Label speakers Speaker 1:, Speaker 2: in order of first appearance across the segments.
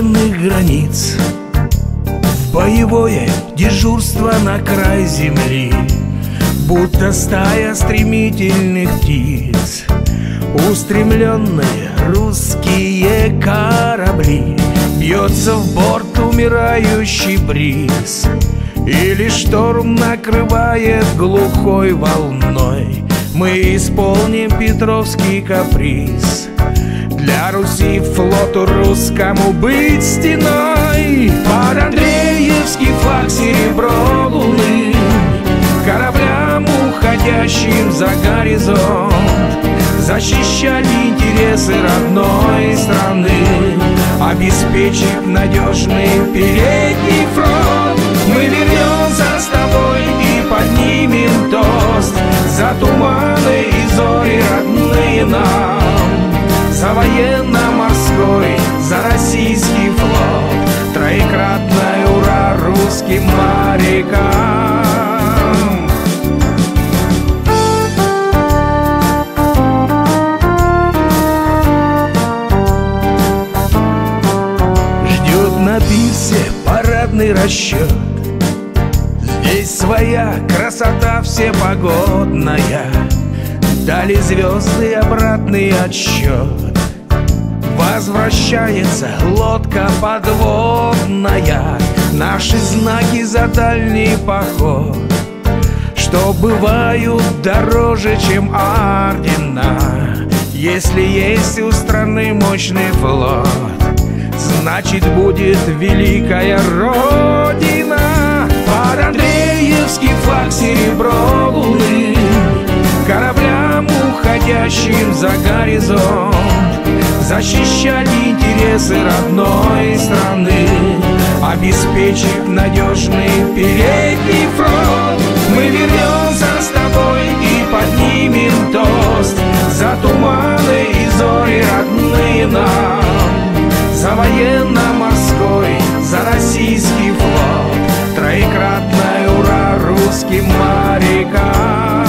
Speaker 1: военных границ, в боевое дежурство на край земли, будто стая стремительных птиц. Устремленные русские корабли, бьется в борт умирающий бриз, и лишь шторм накрывает глухой волной. Мы исполним петровский каприз. Для Руси флоту русскому быть стеной. Под Андреевский флаг серебро луны, кораблям, уходящим за горизонт, защищать интересы родной страны, обеспечить надежный передний фронт. Мы вернемся с тобой и поднимем тост за туманы и зори родные нам, за военно-морской, за российский флот. Троекратное ура русским морякам! Ждет на пирсе парадный расчет. Здесь своя красота всепогодная, дали звезды обратный отсчет. Возвращается лодка подводная, наши знаки за дальний поход, что бывают дороже, чем ордена. Если есть у страны мощный флот, значит будет великая Родина. Под Андреевский флаг серебро луны, кораблям, уходящим за горизонт, защищать интересы родной страны, обеспечить надежный передний фронт. Мы вернемся с тобой и поднимем тост за туманы и зори родные нам, за военно-морской, за российский флот. Троекратное ура русским морякам!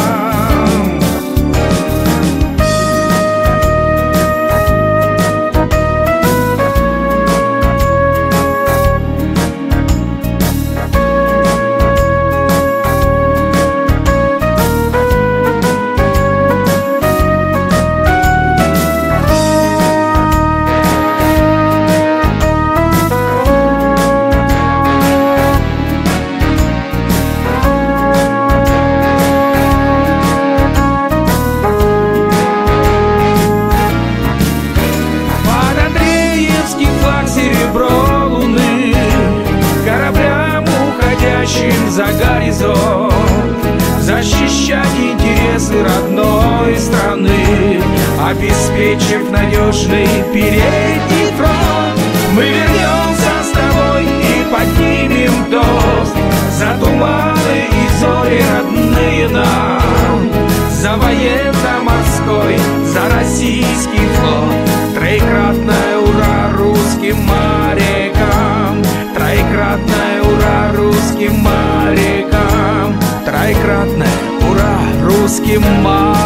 Speaker 1: За горизонт, защищать интересы родной страны, обеспечив надежный передний фронт. Мы вернемся с тобой и поднимем тост за туманы и зори родные нам, за военно-морской, за российский флот. Троекратное ура русским морякам! Троекратное ура русским морякам! Троекратное ура русским морякам!